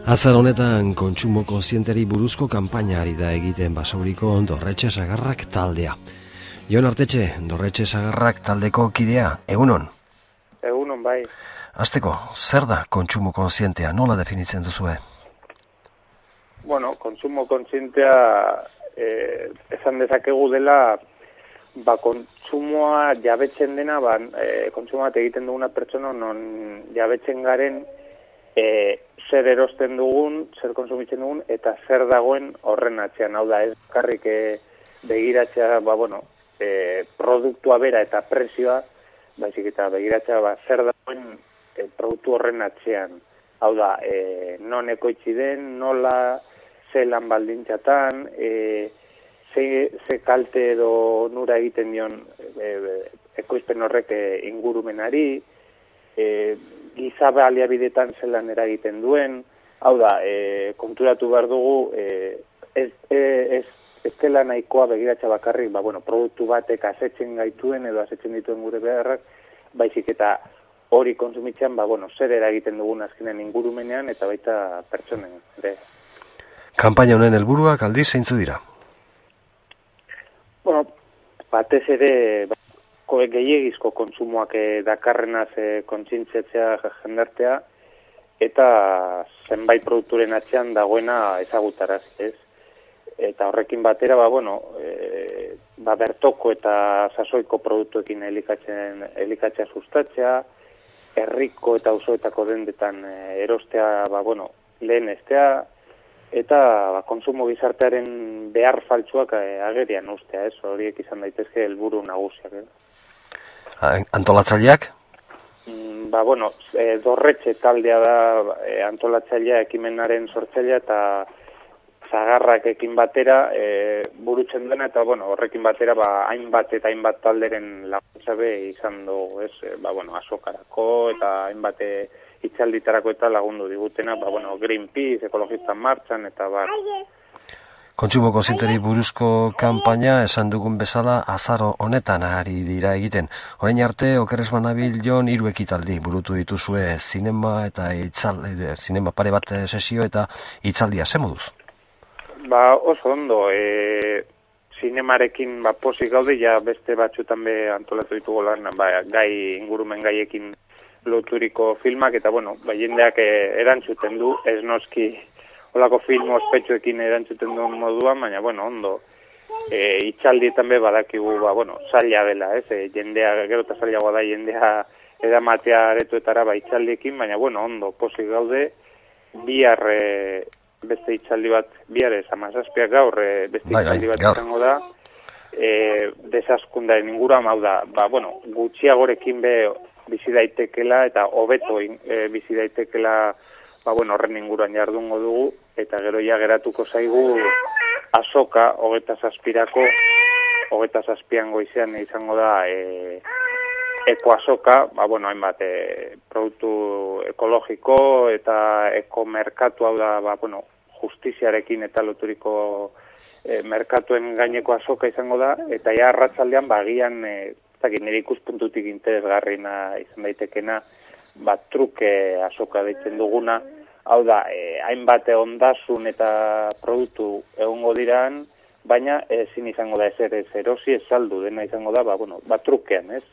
Azar honetan kontsumo kontzienteri buruzko kanpainari da egiten Basauriko Dorretxe Sagarrak taldea. Jon Artetxe, Dorretxe Sagarrak taldeko kidea, egunon? Egunon, bai. Hasteko, zer da kontsumo kontzientea, nola definitzen duzue? Bueno, kontsumo kontzientea esan dezakegu dela, kontsumoa jabetzen dena, kontsumoa egiten duguna pertsona non jabetzen garen zer erosten dugun, zer konsumitzen dugun, eta zer dagoen horren atzean. Hau da, ez bakarrik begiratzea, produktua bera eta prezioa, baizik eta begiratzea zer dagoen produktu horren atzean. Hau da, non ekoitzi den, nola, ze lan baldintzatan, ze kalte edo nura egiten dion ekoizpen horrek ingurumenari, giza baliabidetan zelan eragiten duen, hau da, konturatu behar dugu, ez dela nahikoa begiratza bakarrik, produktu batek asetzen gaituen edo asetzen dituen gure beharrak, baizik eta hori kontsumitzean, zer eragiten dugun azkenen ingurumenean eta baita pertsonen. Kanpaina honen helburuak aldiz zeintzu dira? Batez ere, gehiegizko kontsumoak dakarrenaz kontzintziatzea jendartea eta zenbait produkturen atzean dagoena ezagutaraz, ez? Eta horrekin batera, bertoko eta sasoiko produktuekin elikatzea sustatzea, herriko eta auzoetako dendetan erostea, lehenestea, eta kontsumo gizartearen behar faltsuak agerian ustea, ez? Horiek izan daitezke helburu nagusiak, Antolatzaileak? Dorretxe taldea da antolatzailea, ekimenaren sortzailea eta Sagarrak ekin batera burutzen dena, eta horrekin batera hainbat eta hainbat talderen laguntzabe izan dugu, ez? Azokarako eta hainbat itxalditarako eta lagundu digutena, Greenpeace, Ekologistan Martxan eta Kontsumo kontzienteri buruzko kanpaina esan dugun bezala azaro honetan ari dira egiten. Orain arte, okerrez banabil Jon 3 ekitaldi burutu dituzue zinema eta zinema pare bat sesio eta hitzaldia, ze moduz? Oso ondo, zinemarekin pozik gaude, ja beste batzutan antolatu ditugu lan, ingurumen gaiekin loturiko filmak, eta jendeak erantzuten du, ez noski olako film ospetsuekin erantzuten duen moduan, baina ondo, hitzaldietan badakigu, zaila dela, ez? Jendea, gero eta zailagoa da jendea edamatea aretoetara hitzaldiekin, baina ondo, pozik gaude, bihar beste hitzaldi bat, bihar ez, 17 gaur, beste hitzaldi bat izango da, desaskundaren inguruan, hau da, gutxiagorekin bizi daitekela eta hobeto bizi daitekela horren inguruan jardungo dugu, eta gero ja geratuko zaigu azoka, 27-ako, 27an goizean izango da ekoazoka, hainbat produktu ekologiko eta ekomerkatu, hau da, justiziarekin eta loturiko merkatuen gaineko azoka izango da, eta ja arratzaldean agian nire ikuspuntutik interesgarrina izan daitekena, truke azoka deitzen duguna, hau da, hainbat ondasun eta produktu egongo diran, baina ezin izango da ezer erosi, ez saldu dena izango da, trukean, ez?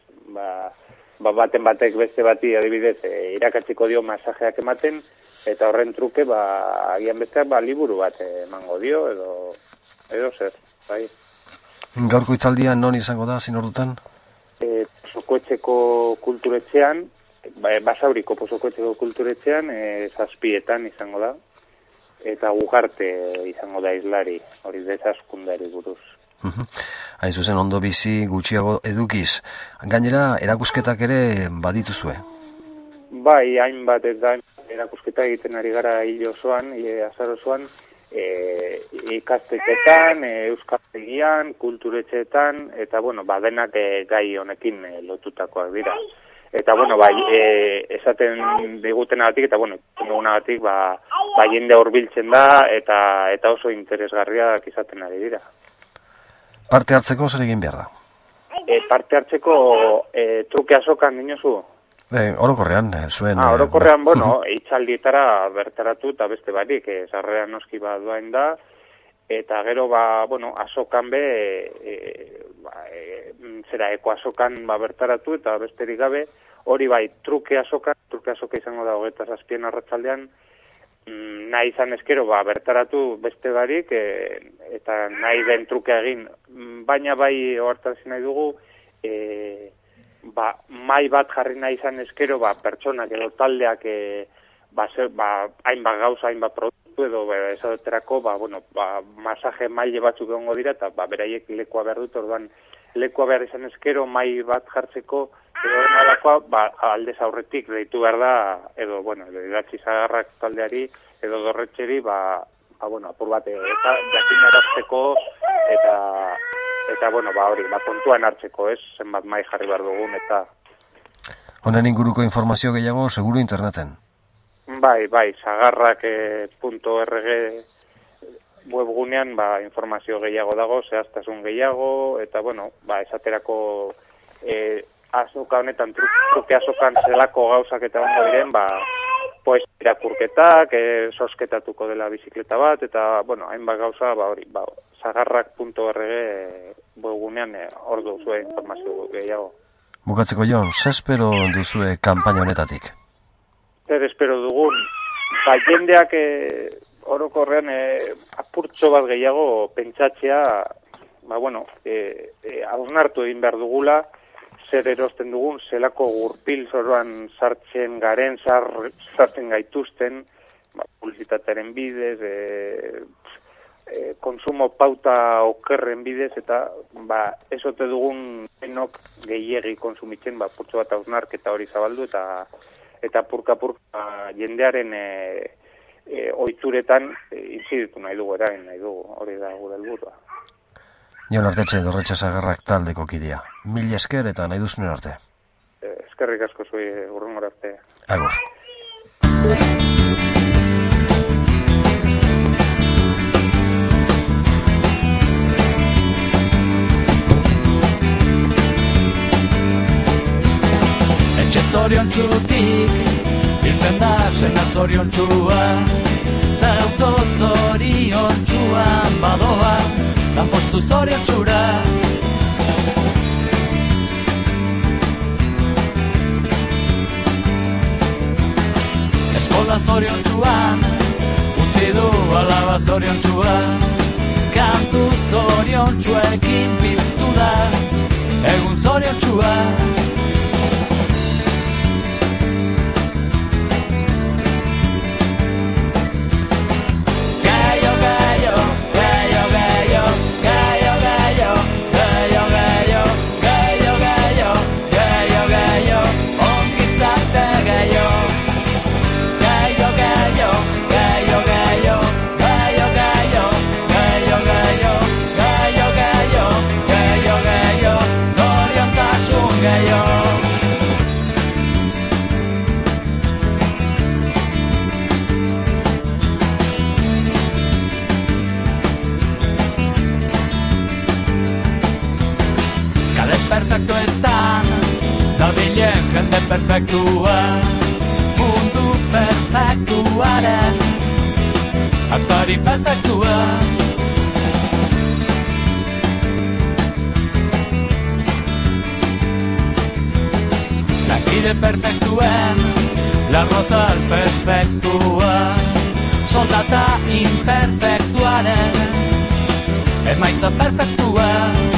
Baten batek beste bati adibidez irakatziko dio masajeak ematen, eta horren truke, agian besteak liburu bat emango dio, edo zer, bai. Gaurko hitzaldia non izango da, zinordutan? Pozokoetxeko kulturetxean, Basauriko Pozokoetxeko kulturetxean, 7etan izango da, eta Ugarte izango da islari, hori desaskundari buruz. Hain zuzen ondo bizi gutxiago edukiz. Gainera, erakusketak ere badituzue? Bai, hainbat eta erakusketa egiten ari gara hil osoan, azar osoan, ikastetxetan, euskaltegian, kulturetxeetan, eta denak gai honekin lotutakoak dira. Eta esaten digutenagatik eta dugunagatik jende hurbiltzen da eta oso interesgarriak izaten ari dira. Parte hartzeko zer egin behar da? Parte hartzeko truke azokan dinozu? Orokorrean, zuen... Orokorrean, bueno, hitzaldietara bertaratu eta beste barik, sarrera noski baduain da, eta gero, azokan eko azokan bertaratu eta besterik gabe, hori bai, truke azoka izango da 27 arratsaldean, nahi izan eskero bertaratu beste barik, eta nahi den truke egin, baina bai ohartarazi nahi dugu, mai bat jarri nahi izan eskero, pertsonak edo taldeak hainbat gauza, hainbat produktu edo esaterako, masaje maile batzuk egongo dira, eta beraiek lekua behar dut, orduan lekua behar izan eskero, mai bat jartzeko, edo nolakoa, aldez aurretik deitu behar da, edo idatzi Sagarrak taldeari, edo Dorretxeri, apur bat, jakinarazteko, eta hori, kontuan hartzeko, zenbat mai jarri behar dugun, eta... Honen inguruko informazio gehiago, seguru interneten? Bai, sagarrak.org webgunean, informazio gehiago dago, zehaztasun gehiago, eta, esaterako azoka honetan, truke azokan zelako gauzak eta ondo diren, irakurketak, sosketatuko dela bizikleta bat, eta, hainbat gauza, sagarrak.org webgunean hor duzue informazio gehiago. Bukatzeko Jon, ze espero duzue kanpaina honetatik? Zer espero dugun, jendeak orokorrean apurtxo bat gehiago pentsatzea, hausnartu egin behar dugula, zer erosten dugun, zelako gurpil zoroan sartzen garen, sartzen gaituzten, publizitatearen bidez, konsumo pauta okerren bidez, eta esote dugun denok gehiegi konsumitzen, purtsu bat hausnarketa hori zabaldu, eta purka-purka jendearen ohituretan intziditu nahi dugu, eragin nahi dugu, hori da gure helburua. Jon Artetxe, Dorretxe Sagarrak taldeko kidea. Mil esker eta nahi duzunen arte. Eskerrik asko zui, hurrengora arte. Agur. Zorion txutik, irten da senar zorion txua, ta auto zorion txuan badoa, lanpostu zorion txura. Eskola zorion txuan, utzi du alaba zorion txua, kantu zorion txuekin piztu da, egun zorion txua. Jende perfektua, mundu perfektuaren aktari perfektua. Lankide perfektuen, larrozal perfektua, soldata imperfektuaren emaitza perfektua.